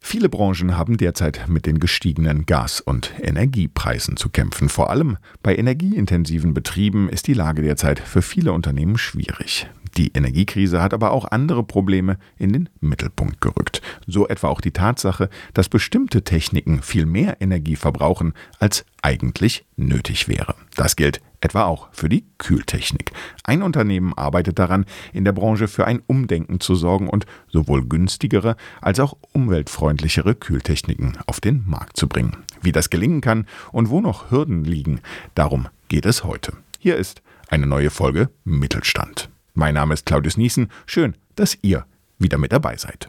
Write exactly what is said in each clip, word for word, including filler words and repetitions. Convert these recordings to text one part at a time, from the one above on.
Viele Branchen haben derzeit mit den gestiegenen Gas- und Energiepreisen zu kämpfen. Vor allem bei energieintensiven Betrieben ist die Lage derzeit für viele Unternehmen schwierig. Die Energiekrise hat aber auch andere Probleme in den Mittelpunkt gerückt. So etwa auch die Tatsache, dass bestimmte Techniken viel mehr Energie verbrauchen, als eigentlich nötig wäre. Das gilt etwa auch für die Kühltechnik. Ein Unternehmen arbeitet daran, in der Branche für ein Umdenken zu sorgen und sowohl günstigere als auch umweltfreundlichere Kühltechniken auf den Markt zu bringen. Wie das gelingen kann und wo noch Hürden liegen, darum geht es heute. Hier ist eine neue Folge Mittelstand. Mein Name ist Claudius Niesen. Schön, dass ihr wieder mit dabei seid.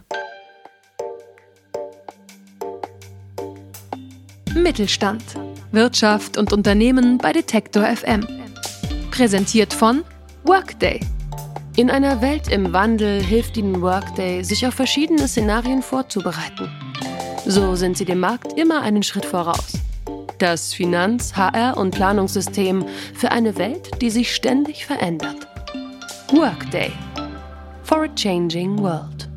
Mittelstand. Wirtschaft und Unternehmen bei Detektor F M. Präsentiert von Workday. In einer Welt im Wandel hilft Ihnen Workday, sich auf verschiedene Szenarien vorzubereiten. So sind Sie dem Markt immer einen Schritt voraus. Das Finanz-, H R- und Planungssystem für eine Welt, die sich ständig verändert. Workday. For a changing world.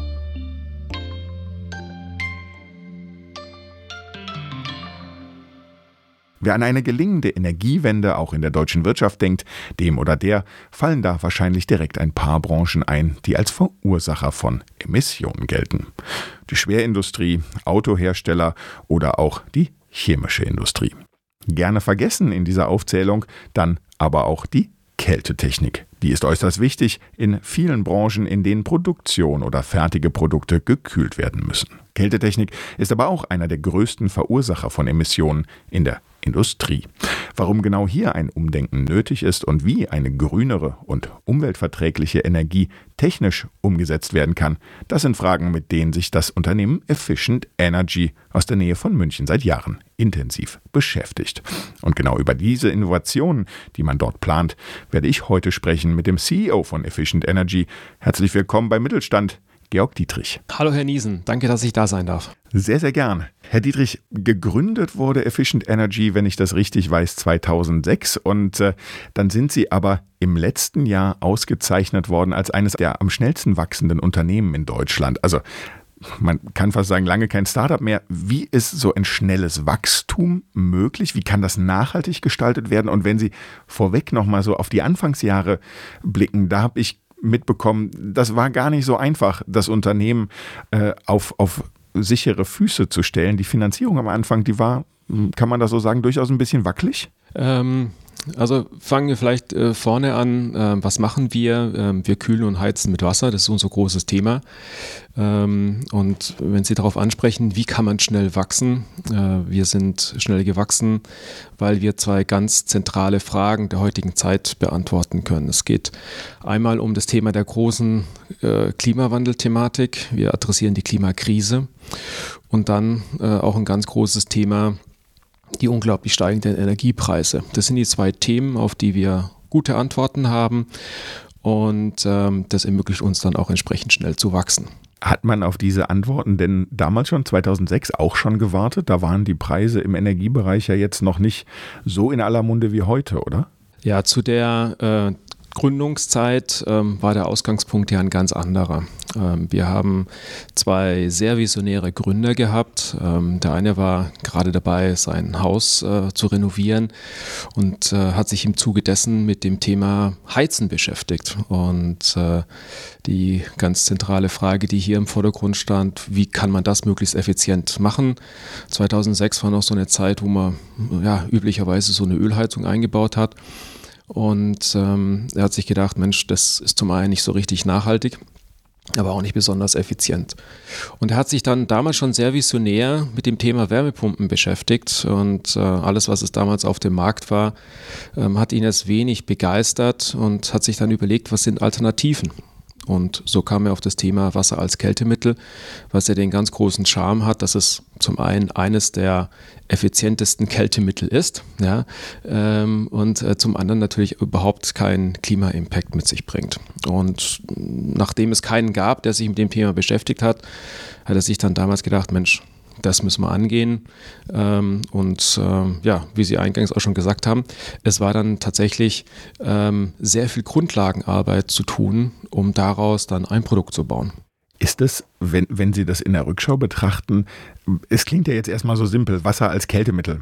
Wer an eine gelingende Energiewende auch in der deutschen Wirtschaft denkt, dem oder der fallen da wahrscheinlich direkt ein paar Branchen ein, die als Verursacher von Emissionen gelten. Die Schwerindustrie, Autohersteller oder auch die chemische Industrie. Gerne vergessen in dieser Aufzählung dann aber auch die Kältetechnik. Die ist äußerst wichtig in vielen Branchen, in denen Produktion oder fertige Produkte gekühlt werden müssen. Kältetechnik ist aber auch einer der größten Verursacher von Emissionen in der Industrie. Warum genau hier ein Umdenken nötig ist und wie eine grünere und umweltverträgliche Energie technisch umgesetzt werden kann, das sind Fragen, mit denen sich das Unternehmen Efficient Energy aus der Nähe von München seit Jahren intensiv beschäftigt. Und genau über diese Innovationen, die man dort plant, werde ich heute sprechen mit dem C E O von Efficient Energy. Herzlich willkommen bei Mittelstand, Georg Dietrich. Hallo Herr Niesen, danke, dass ich da sein darf. Sehr, sehr gern. Herr Dietrich, gegründet wurde Efficient Energy, wenn ich das richtig weiß, zweitausendsechs und äh, dann sind Sie aber im letzten Jahr ausgezeichnet worden als eines der am schnellsten wachsenden Unternehmen in Deutschland. Also man kann fast sagen, lange kein Startup mehr. Wie ist so ein schnelles Wachstum möglich? Wie kann das nachhaltig gestaltet werden? Und wenn Sie vorweg nochmal so auf die Anfangsjahre blicken, da habe ich mitbekommen, das war gar nicht so einfach, das Unternehmen äh, auf, auf sichere Füße zu stellen. Die Finanzierung am Anfang, die war, kann man das so sagen, durchaus ein bisschen wackelig? Ähm, also fangen wir vielleicht äh, vorne an. Äh, was machen wir? Ähm, wir kühlen und heizen mit Wasser, das ist unser großes Thema. Ähm, und wenn Sie darauf ansprechen, wie kann man schnell wachsen? Äh, wir sind schnell gewachsen, weil wir zwei ganz zentrale Fragen der heutigen Zeit beantworten können. Es geht einmal um das Thema der großen äh, Klimawandelthematik. Wir adressieren die Klimakrise und dann äh, auch ein ganz großes Thema, die unglaublich steigenden Energiepreise. Das sind die zwei Themen, auf die wir gute Antworten haben und ähm, das ermöglicht uns dann auch entsprechend schnell zu wachsen. Hat man auf diese Antworten denn damals schon, zweitausendsechs, auch schon gewartet? Da waren die Preise im Energiebereich ja jetzt noch nicht so in aller Munde wie heute, oder? Ja, zu der äh, Gründungszeit ähm, war der Ausgangspunkt ja ein ganz anderer. Ähm, wir haben zwei sehr visionäre Gründer gehabt. Ähm, der eine war gerade dabei, sein Haus äh, zu renovieren und äh, hat sich im Zuge dessen mit dem Thema Heizen beschäftigt. Und äh, die ganz zentrale Frage, die hier im Vordergrund stand, wie kann man das möglichst effizient machen? zweitausendsechs war noch so eine Zeit, wo man ja, üblicherweise so eine Ölheizung eingebaut hat. Und ähm, er hat sich gedacht, Mensch, das ist zum einen nicht so richtig nachhaltig, aber auch nicht besonders effizient. Und er hat sich dann damals schon sehr visionär mit dem Thema Wärmepumpen beschäftigt und äh, alles, was es damals auf dem Markt war, ähm, hat ihn jetzt wenig begeistert und hat sich dann überlegt, was sind Alternativen? Und so kam er auf das Thema Wasser als Kältemittel, was ja den ganz großen Charme hat, dass es zum einen eines der effizientesten Kältemittel ist, ja, ähm, und äh, zum anderen natürlich überhaupt keinen Klima-Impact mit sich bringt. Und nachdem es keinen gab, der sich mit dem Thema beschäftigt hat, hat er sich dann damals gedacht, Mensch, das müssen wir angehen. Ähm, und ähm, ja, wie Sie eingangs auch schon gesagt haben, es war dann tatsächlich ähm, sehr viel Grundlagenarbeit zu tun, um daraus dann ein Produkt zu bauen. Ist es, wenn, wenn Sie das in der Rückschau betrachten, es klingt ja jetzt erstmal so simpel, Wasser als Kältemittel.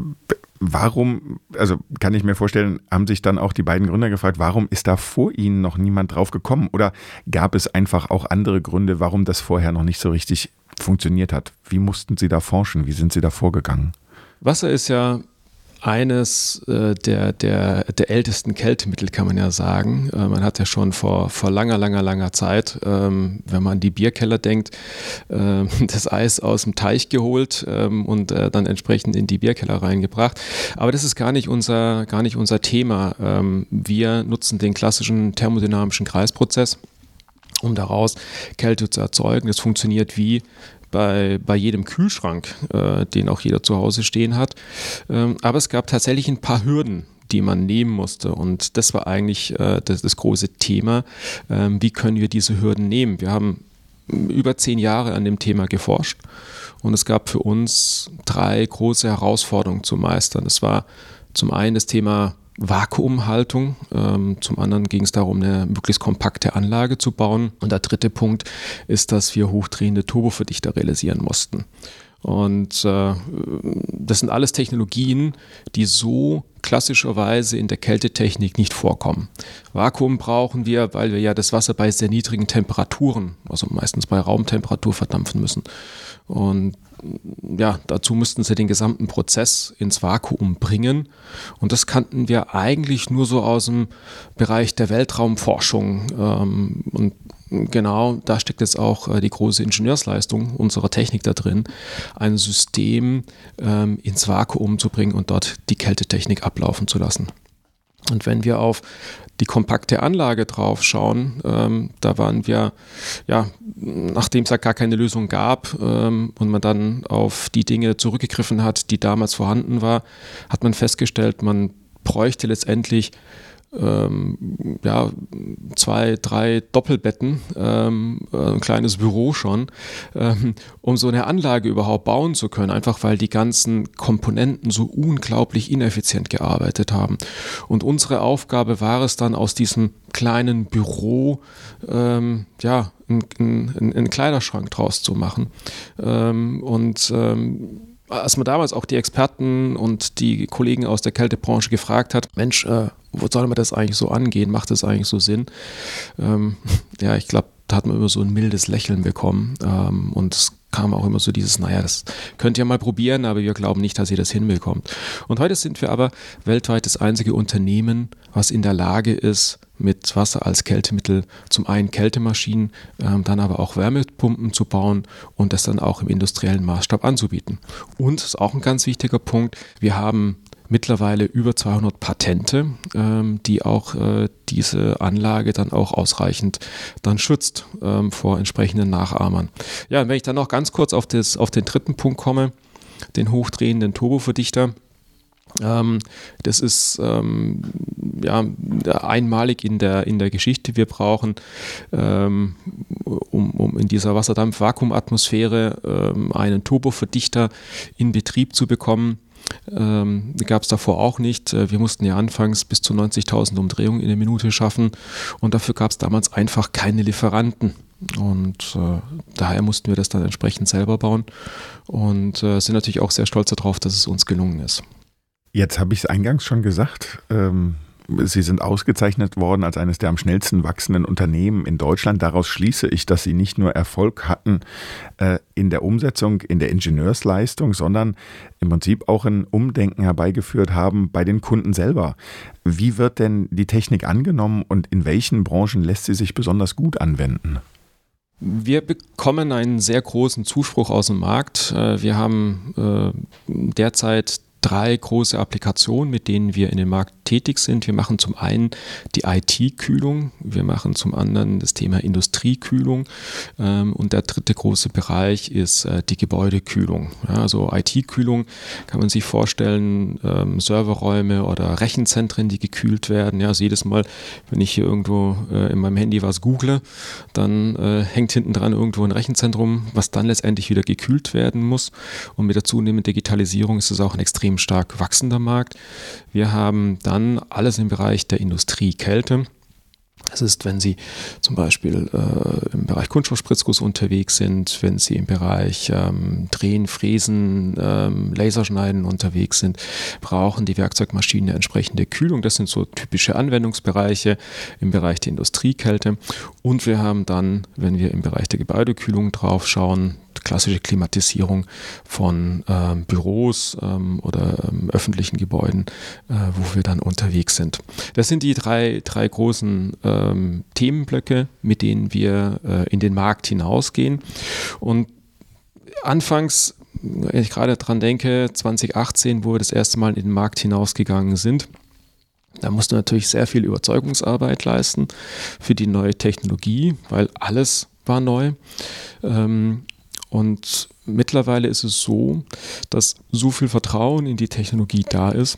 Warum, also kann ich mir vorstellen, haben sich dann auch die beiden Gründer gefragt, warum ist da vor Ihnen noch niemand drauf gekommen? Oder gab es einfach auch andere Gründe, warum das vorher noch nicht so richtig funktioniert hat? Wie mussten Sie da forschen? Wie sind Sie da vorgegangen? Wasser ist ja eines äh, der, der, der ältesten Kältemittel, kann man ja sagen. Äh, man hat ja schon vor, vor langer, langer, langer Zeit, ähm, wenn man an die Bierkeller denkt, äh, das Eis aus dem Teich geholt ähm, und äh, dann entsprechend in die Bierkeller reingebracht. Aber das ist gar nicht unser, gar nicht unser Thema. Ähm, wir nutzen den klassischen thermodynamischen Kreisprozess, um daraus Kälte zu erzeugen. Das funktioniert wie Bei, bei jedem Kühlschrank, äh, den auch jeder zu Hause stehen hat. Ähm, aber es gab tatsächlich ein paar Hürden, die man nehmen musste. Und das war eigentlich äh, das, das große Thema. Ähm, wie können wir diese Hürden nehmen? Wir haben über zehn Jahre an dem Thema geforscht und es gab für uns drei große Herausforderungen zu meistern. Das war zum einen das Thema Vakuumhaltung. Ähm, zum anderen ging es darum, eine möglichst kompakte Anlage zu bauen. Und der dritte Punkt ist, dass wir hochdrehende Turboverdichter realisieren mussten. Und äh, das sind alles Technologien, die so klassischerweise in der Kältetechnik nicht vorkommen. Vakuum brauchen wir, weil wir ja das Wasser bei sehr niedrigen Temperaturen, also meistens bei Raumtemperatur, verdampfen müssen. Und ja, dazu müssten sie den gesamten Prozess ins Vakuum bringen. Und das kannten wir eigentlich nur so aus dem Bereich der Weltraumforschung. Ähm, und genau, da steckt jetzt auch äh, die große Ingenieursleistung unserer Technik da drin, ein System ähm, ins Vakuum zu bringen und dort die Kältetechnik ablaufen zu lassen. Und wenn wir auf die kompakte Anlage drauf schauen, ähm, da waren wir, ja, nachdem es ja gar keine Lösung gab ähm, und man dann auf die Dinge zurückgegriffen hat, die damals vorhanden war, hat man festgestellt, man bräuchte letztendlich Ähm, ja, zwei, drei Doppelbetten, ähm, ein kleines Büro schon, ähm, um so eine Anlage überhaupt bauen zu können, einfach weil die ganzen Komponenten so unglaublich ineffizient gearbeitet haben. Und unsere Aufgabe war es dann, aus diesem kleinen Büro ähm, ja, einen ein Kleiderschrank draus zu machen. Ähm, und ähm, als man damals auch die Experten und die Kollegen aus der Kältebranche gefragt hat, Mensch, äh, wo soll man das eigentlich so angehen? Macht das eigentlich so Sinn? Ähm, ja, ich glaube, da hat man immer so ein mildes Lächeln bekommen ähm, und es kam auch immer so dieses, naja, das könnt ihr mal probieren, aber wir glauben nicht, dass ihr das hinbekommt. Und heute sind wir aber weltweit das einzige Unternehmen, was in der Lage ist, mit Wasser als Kältemittel zum einen Kältemaschinen, ähm, dann aber auch Wärmepumpen zu bauen und das dann auch im industriellen Maßstab anzubieten. Und, das ist auch ein ganz wichtiger Punkt, wir haben mittlerweile über zweihundert Patente, ähm, die auch äh, diese Anlage dann auch ausreichend dann schützt ähm, vor entsprechenden Nachahmern. Ja, und wenn ich dann noch ganz kurz auf, das, auf den dritten Punkt komme, den hochdrehenden Turboverdichter. Ähm, das ist ähm, ja, einmalig in der, in der Geschichte. Wir brauchen, ähm, um, um in dieser Wasserdampf-Vakuumatmosphäre ähm, einen Turboverdichter in Betrieb zu bekommen. Ähm, gab es davor auch nicht. Wir mussten ja anfangs bis zu neunzigtausend Umdrehungen in der Minute schaffen und dafür gab es damals einfach keine Lieferanten. Und äh, daher mussten wir das dann entsprechend selber bauen und äh, sind natürlich auch sehr stolz darauf, dass es uns gelungen ist. Jetzt habe ich es eingangs schon gesagt, ähm, Sie sind ausgezeichnet worden als eines der am schnellsten wachsenden Unternehmen in Deutschland. Daraus schließe ich, dass Sie nicht nur Erfolg hatten äh, in der Umsetzung, in der Ingenieursleistung, sondern im Prinzip auch ein Umdenken herbeigeführt haben bei den Kunden selber. Wie wird denn die Technik angenommen und in welchen Branchen lässt sie sich besonders gut anwenden? Wir bekommen einen sehr großen Zuspruch aus dem Markt. Wir haben äh, derzeit drei große Applikationen, mit denen wir in dem Markt tätig sind. Wir machen zum einen die I T-Kühlung, wir machen zum anderen das Thema Industriekühlung ähm, und der dritte große Bereich ist äh, die Gebäudekühlung. Ja, also I T-Kühlung kann man sich vorstellen, ähm, Serverräume oder Rechenzentren, die gekühlt werden. Ja, also jedes Mal, wenn ich hier irgendwo äh, in meinem Handy was google, dann äh, hängt hinten dran irgendwo ein Rechenzentrum, was dann letztendlich wieder gekühlt werden muss. Und mit der zunehmenden Digitalisierung ist es auch ein extrem stark wachsender Markt. Wir haben dann alles im Bereich der Industriekälte. Das ist, wenn Sie zum Beispiel äh, im Bereich Kunststoffspritzguss unterwegs sind, wenn Sie im Bereich ähm, Drehen, Fräsen, ähm, Laserschneiden unterwegs sind, brauchen die Werkzeugmaschinen eine entsprechende Kühlung. Das sind so typische Anwendungsbereiche im Bereich der Industriekälte. Und wir haben dann, wenn wir im Bereich der Gebäudekühlung drauf schauen, klassische Klimatisierung von ähm, Büros ähm, oder ähm, öffentlichen Gebäuden, äh, wo wir dann unterwegs sind. Das sind die drei, drei großen ähm, Themenblöcke, mit denen wir äh, in den Markt hinausgehen. Und anfangs, wenn ich gerade dran denke, zwanzig achtzehn, wo wir das erste Mal in den Markt hinausgegangen sind, da mussten wir natürlich sehr viel Überzeugungsarbeit leisten für die neue Technologie, weil alles war neu. Ähm, Und mittlerweile ist es so, dass so viel Vertrauen in die Technologie da ist,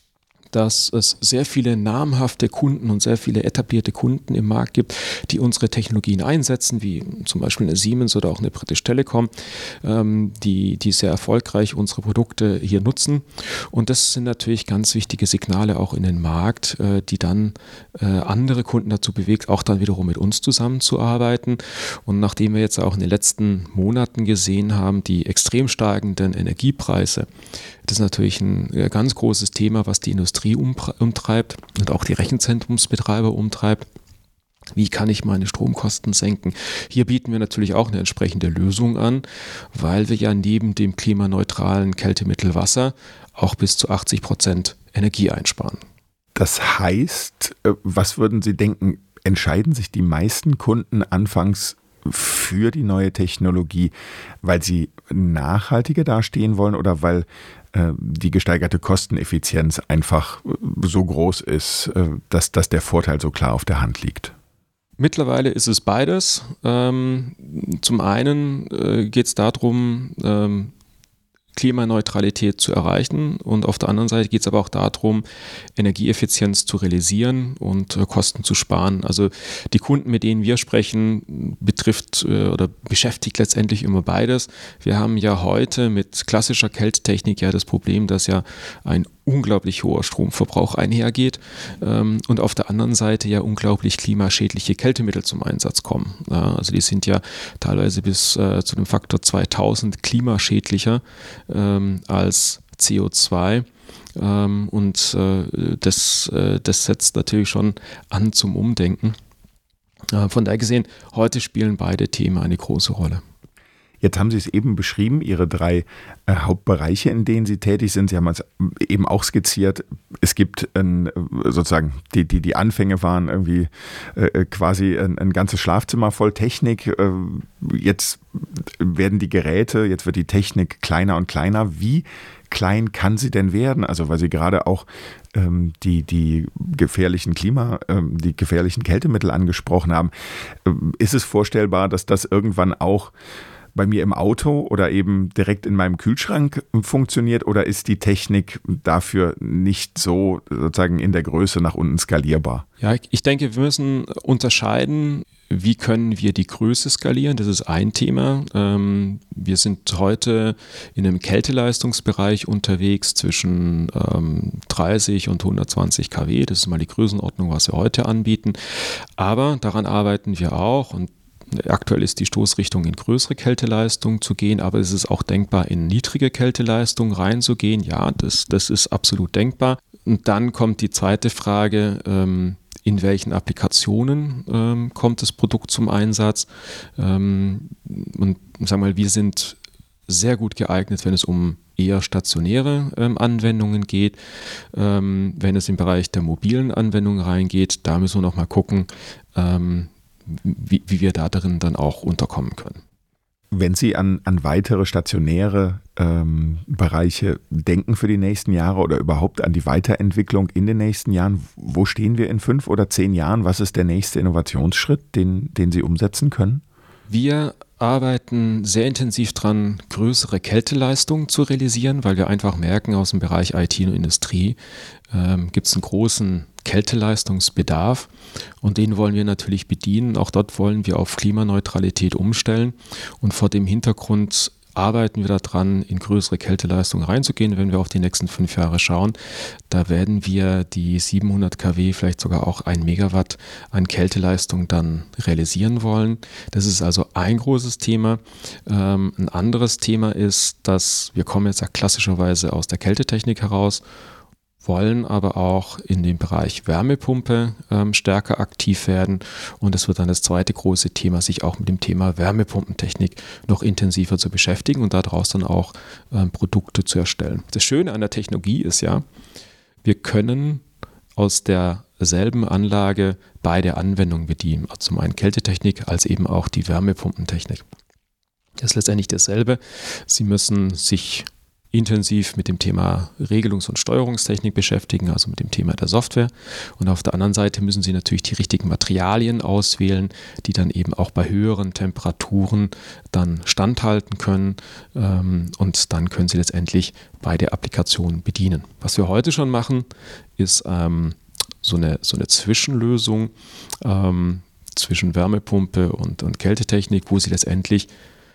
dass es sehr viele namhafte Kunden und sehr viele etablierte Kunden im Markt gibt, die unsere Technologien einsetzen, wie zum Beispiel eine Siemens oder auch eine British Telecom, ähm, die, die sehr erfolgreich unsere Produkte hier nutzen. Und das sind natürlich ganz wichtige Signale auch in den Markt, äh, die dann äh, andere Kunden dazu bewegt, auch dann wiederum mit uns zusammenzuarbeiten. Und nachdem wir jetzt auch in den letzten Monaten gesehen haben, die extrem steigenden Energiepreise, das ist natürlich ein ganz großes Thema, was die Industrie umtreibt und auch die Rechenzentrumsbetreiber umtreibt. Wie kann ich meine Stromkosten senken? Hier bieten wir natürlich auch eine entsprechende Lösung an, weil wir ja neben dem klimaneutralen Kältemittel Wasser auch bis zu achtzig Prozent Energie einsparen. Das heißt, was würden Sie denken, entscheiden sich die meisten Kunden anfangs für die neue Technologie, weil sie nachhaltiger dastehen wollen oder weil äh, die gesteigerte Kosteneffizienz einfach so groß ist, äh, dass, dass der Vorteil so klar auf der Hand liegt? Mittlerweile ist es beides. Ähm, zum einen äh, geht es darum, ähm, Klimaneutralität zu erreichen und auf der anderen Seite geht es aber auch darum, Energieeffizienz zu realisieren und äh, Kosten zu sparen. Also die Kunden, mit denen wir sprechen, betrifft äh, oder beschäftigt letztendlich immer beides. Wir haben ja heute mit klassischer Kältetechnik ja das Problem, dass ja ein unglaublich hoher Stromverbrauch einhergeht ähm, und auf der anderen Seite ja unglaublich klimaschädliche Kältemittel zum Einsatz kommen. Ja, also die sind ja teilweise bis äh, zu dem Faktor zweitausend klimaschädlicher ähm, als C O zwei ähm, und äh, das, äh, das setzt natürlich schon an zum Umdenken. Äh, von daher gesehen, heute spielen beide Themen eine große Rolle. Jetzt haben Sie es eben beschrieben, Ihre drei äh, Hauptbereiche, in denen Sie tätig sind. Sie haben es eben auch skizziert. Es gibt ein, sozusagen, die, die, die Anfänge waren irgendwie äh, quasi ein, ein ganzes Schlafzimmer voll Technik. Äh, jetzt werden die Geräte, jetzt wird die Technik kleiner und kleiner. Wie klein kann sie denn werden? Also weil Sie gerade auch ähm, die, die gefährlichen Klima, ähm, die gefährlichen Kältemittel angesprochen haben. Ähm, ist es vorstellbar, dass das irgendwann auch bei mir im Auto oder eben direkt in meinem Kühlschrank funktioniert, oder ist die Technik dafür nicht so sozusagen in der Größe nach unten skalierbar? Ja, ich denke, wir müssen unterscheiden, wie können wir die Größe skalieren? Das ist ein Thema. Ähm, wir sind heute in einem Kälteleistungsbereich unterwegs zwischen ähm, dreißig und hundertzwanzig Kilowatt. Das ist mal die Größenordnung, was wir heute anbieten. Aber daran arbeiten wir auch, und aktuell ist die Stoßrichtung, in größere Kälteleistung zu gehen, aber es ist auch denkbar, in niedrige Kälteleistung reinzugehen. Ja, das, das ist absolut denkbar. Und dann kommt die zweite Frage, ähm, in welchen Applikationen ähm, kommt das Produkt zum Einsatz? Ähm, und sagen wir mal, wir sind sehr gut geeignet, wenn es um eher stationäre ähm, Anwendungen geht. Ähm, wenn es im Bereich der mobilen Anwendungen reingeht, da müssen wir noch mal gucken, ähm, Wie, wie wir da drin dann auch unterkommen können. Wenn Sie an, an weitere stationäre ähm, Bereiche denken für die nächsten Jahre oder überhaupt an die Weiterentwicklung in den nächsten Jahren, wo stehen wir in fünf oder zehn Jahren? Was ist der nächste Innovationsschritt, den, den Sie umsetzen können? Wir arbeiten sehr intensiv dran, größere Kälteleistungen zu realisieren, weil wir einfach merken, aus dem Bereich I T und Industrie ähm, gibt es einen großen Kälteleistungsbedarf und den wollen wir natürlich bedienen. Auch dort wollen wir auf Klimaneutralität umstellen und vor dem Hintergrund arbeiten wir daran, in größere Kälteleistung reinzugehen, wenn wir auf die nächsten fünf Jahre schauen. Da werden wir die siebenhundert Kilowatt, vielleicht sogar auch ein Megawatt an Kälteleistung dann realisieren wollen. Das ist also ein großes Thema. Ähm, ein anderes Thema ist, dass wir kommen jetzt ja klassischerweise aus der Kältetechnik heraus, wollen aber auch in dem Bereich Wärmepumpe ähm, stärker aktiv werden. Und es wird dann das zweite große Thema, sich auch mit dem Thema Wärmepumpentechnik noch intensiver zu beschäftigen und daraus dann auch ähm, Produkte zu erstellen. Das Schöne an der Technologie ist ja, wir können aus derselben Anlage beide Anwendungen bedienen. Also zum einen Kältetechnik als eben auch die Wärmepumpentechnik. Das ist letztendlich dasselbe. Sie müssen sich intensiv mit dem Thema Regelungs- und Steuerungstechnik beschäftigen, also mit dem Thema der Software. Und auf der anderen Seite müssen Sie natürlich die richtigen Materialien auswählen, die dann eben auch bei höheren Temperaturen dann standhalten können. Und dann können Sie letztendlich beide Applikationen bedienen. Was wir heute schon machen, ist ähm, so, eine, so eine Zwischenlösung ähm, zwischen Wärmepumpe und, und Kältetechnik, wo Sie letztendlich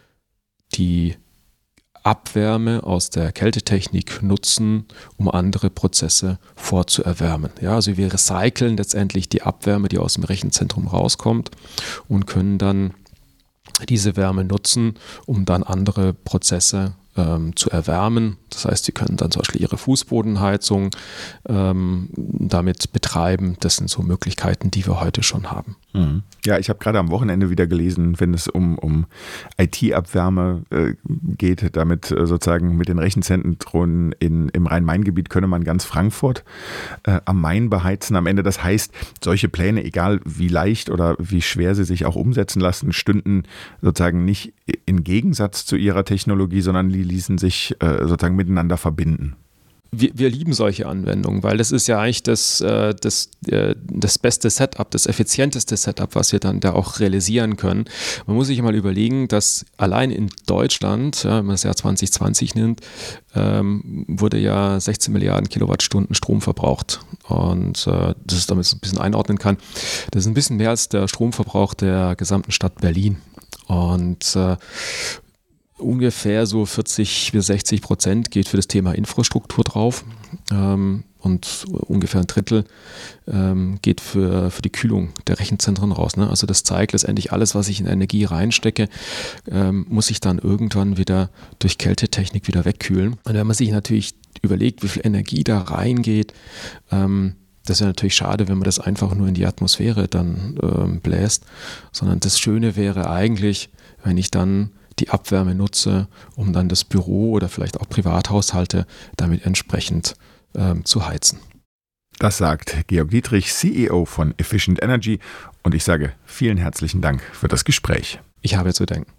die Abwärme aus der Kältetechnik nutzen, um andere Prozesse vorzuerwärmen. Ja, also wir recyceln letztendlich die Abwärme, die aus dem Rechenzentrum rauskommt und können dann diese Wärme nutzen, um dann andere Prozesse ähm, zu erwärmen. Das heißt, Sie können dann zum Beispiel Ihre Fußbodenheizung ähm, damit betreiben. Das sind so Möglichkeiten, die wir heute schon haben. Mhm. Ja, ich habe gerade am Wochenende wieder gelesen, wenn es um, um I T-Abwärme äh, geht, damit äh, sozusagen mit den Rechenzentren in, im Rhein-Main-Gebiet könne man ganz Frankfurt äh, am Main beheizen am Ende. Das heißt, solche Pläne, egal wie leicht oder wie schwer sie sich auch umsetzen lassen, stünden sozusagen nicht in Gegensatz zu ihrer Technologie, sondern die ließen sich äh, sozusagen miteinander verbinden. Wir, wir lieben solche Anwendungen, weil das ist ja eigentlich das, äh, das, äh, das beste Setup, das effizienteste Setup, was wir dann da auch realisieren können. Man muss sich mal überlegen, dass allein in Deutschland, ja, wenn man das Jahr zwanzig zwanzig nimmt, ähm, wurde ja sechzehn Milliarden Kilowattstunden Strom verbraucht. Und äh, das ist, damit man es ein bisschen einordnen kann, das ist ein bisschen mehr als der Stromverbrauch der gesamten Stadt Berlin. Und äh, ungefähr so vierzig bis sechzig Prozent geht für das Thema Infrastruktur drauf ähm, und ungefähr ein Drittel ähm, geht für, für die Kühlung der Rechenzentren raus. Ne? Also das zeigt letztendlich, alles, was ich in Energie reinstecke, ähm, muss ich dann irgendwann wieder durch Kältetechnik wieder wegkühlen. Und wenn man sich natürlich überlegt, wie viel Energie da reingeht, ähm, das wäre natürlich schade, wenn man das einfach nur in die Atmosphäre dann ähm, bläst, sondern das Schöne wäre eigentlich, wenn ich dann die Abwärme nutze, um dann das Büro oder vielleicht auch Privathaushalte damit entsprechend ähm, zu heizen. Das sagt Georg Dietrich, C E O von Efficient Energy, und ich sage vielen herzlichen Dank für das Gespräch. Ich habe zu danken.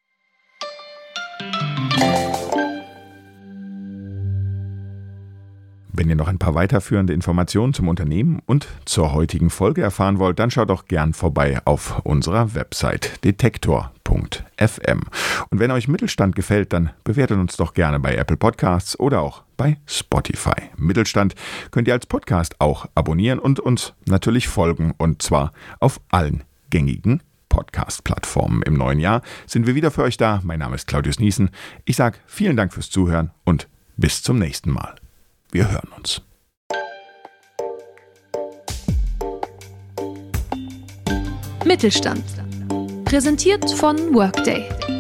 Wenn ihr noch ein paar weiterführende Informationen zum Unternehmen und zur heutigen Folge erfahren wollt, dann schaut doch gern vorbei auf unserer Website detektor punkt f m. Und wenn euch Mittelstand gefällt, dann bewertet uns doch gerne bei Apple Podcasts oder auch bei Spotify. Mittelstand könnt ihr als Podcast auch abonnieren und uns natürlich folgen, und zwar auf allen gängigen Podcast-Plattformen. Im neuen Jahr sind wir wieder für euch da. Mein Name ist Claudius Niesen. Ich sage vielen Dank fürs Zuhören und bis zum nächsten Mal. Wir hören uns. Mittelstand. Präsentiert von Workday.